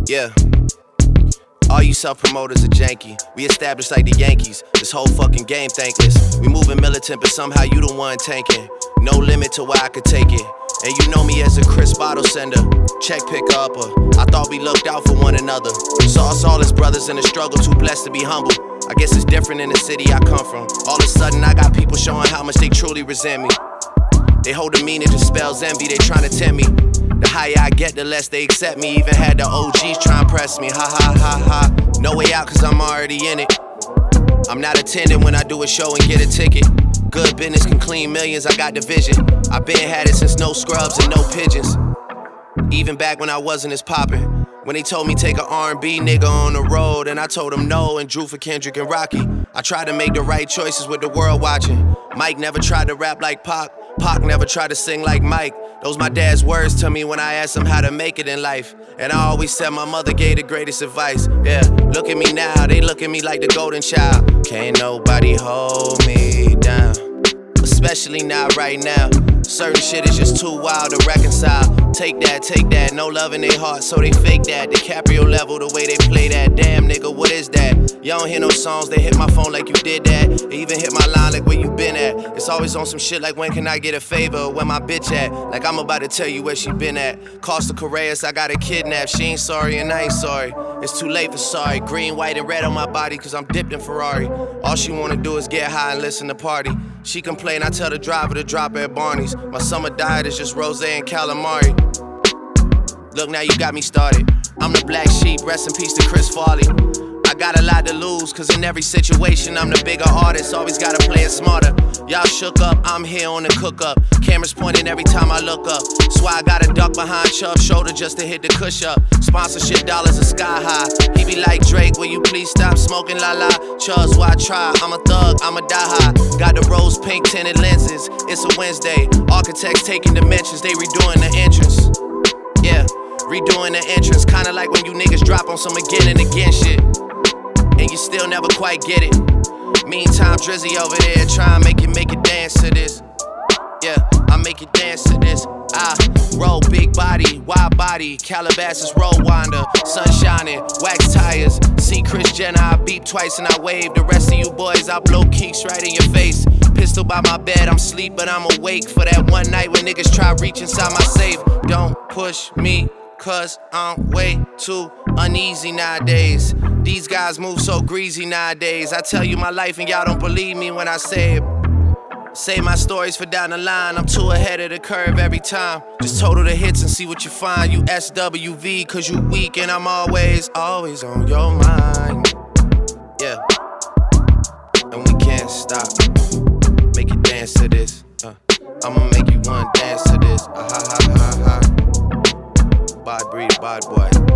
Yeah. All you self-promoters are janky. We established like the Yankees. This whole fucking game thankless. We moving militant, but somehow you the one tanking. No limit to where I could take it. And you know me as a crisp bottle sender, check picker upper. I thought we looked out for one another. Saw us all as brothers in the struggle, too blessed to be humble. I guess it's different in the city I come from. All of a sudden I got people showing how much they truly resent me. They hold the meaning to spells envy, they tryna tempt me. The higher I get, the less they accept me. Even had the OGs try and press me. Ha ha ha ha. No way out cause I'm already in it. I'm not attending when I do a show and get a ticket. Good business can clean millions, I got the vision. I been had it since no scrubs and no pigeons. Even back when I wasn't as poppin'. When they told me take a R&B nigga on the road, and I told them no and drew for Kendrick and Rocky. I tried to make the right choices with the world watching. Mike never tried to rap like Pac. Pac never tried to sing like Mike. Those my dad's words to me when I asked him how to make it in life. And I always said my mother gave the greatest advice. Yeah, look at me now, they look at me like the golden child. Can't nobody hold me down, especially not right now. Certain shit is just too wild to reconcile. Take that, no love in their heart, so they fake that. DiCaprio level, the way they play that. Damn nigga, what is that? Y'all don't hear no songs, they hit my phone like you did that. They even hit my line like where you been at. It's always on some shit like when can I get a favor? Where my bitch at? Like I'm about to tell you where she been at. Costa Correas, I got her kidnapped. She ain't sorry and I ain't sorry. It's too late for sorry. Green, white, and red on my body cause I'm dipped in Ferrari. All she wanna do is get high and listen to party. She complain, I tell the driver to drop her at Barney's. My summer diet is just rosé and calamari. Look, now you got me started. I'm the black sheep, rest in peace to Chris Farley. I got a lot to lose, cause in every situation I'm the bigger artist, always gotta play it smarter. Y'all shook up, I'm here on the cook up. Cameras pointing every time I look up. That's why I gotta duck behind Chubb's shoulder just to hit the cush up. Sponsorship dollars are sky high. He be like, Drake, will you please stop smoking la la? Chubb's why I try, I'm a thug, I'ma die high. Got the rose pink tinted lenses, it's a Wednesday. Architects taking dimensions, they redoing the entrance. Yeah, redoing the entrance, kinda like when you niggas drop on some again and again shit, and you still never quite get it. Meantime, Drizzy over there trying to make it dance to this. Yeah, I make it dance to this. I roll big body, wide body, Calabasas roll winder, sun shining, wax tires. See Chris Jenner, I beep twice and I wave. The rest of you boys, I blow keeks right in your face. Pistol by my bed, I'm asleep but I'm awake for that one night when niggas try reach inside my safe. Don't push me, cause I'm way too uneasy nowadays. These guys move so greasy nowadays. I tell you my life and y'all don't believe me when I say it. Save my stories for down the line. I'm too ahead of the curve every time. Just total the hits and see what you find. You SWV cause you weak and I'm always on your mind. Yeah, and we can't stop. Make you dance to this. I'ma make you wanna dance to this. Ha ha ha ha. Bad breed, bad boy.